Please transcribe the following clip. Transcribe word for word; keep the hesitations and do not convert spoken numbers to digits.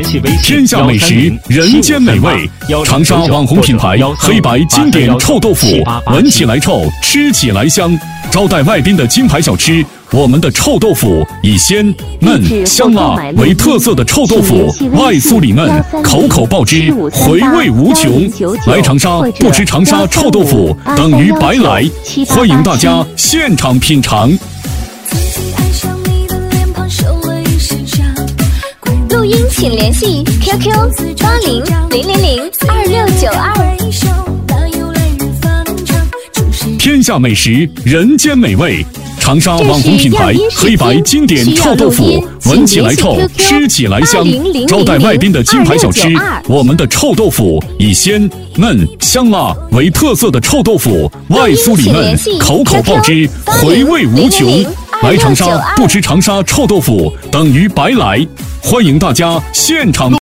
天下美食，人间美味。长沙网红品牌黑白经典臭豆腐，闻起来臭，吃起来香。招待外宾的金牌小吃，我们的臭豆腐以鲜嫩香辣为特色的臭豆腐，外酥里嫩，口口爆汁，回味无穷。来长沙不吃长沙臭豆腐等于白来，欢迎大家现场品尝。 录音请联系 Q Q 八零零零零二六九二。 天下美食，人间美味。长沙网红品牌黑白经典臭豆腐，闻起来臭，吃起来香。招待外宾的金牌小吃，我们的臭豆腐以鲜嫩香辣为特色的臭豆腐，外酥里嫩，口口爆汁，回味无穷。来长沙不吃长沙臭豆腐等于白来，欢迎大家现场。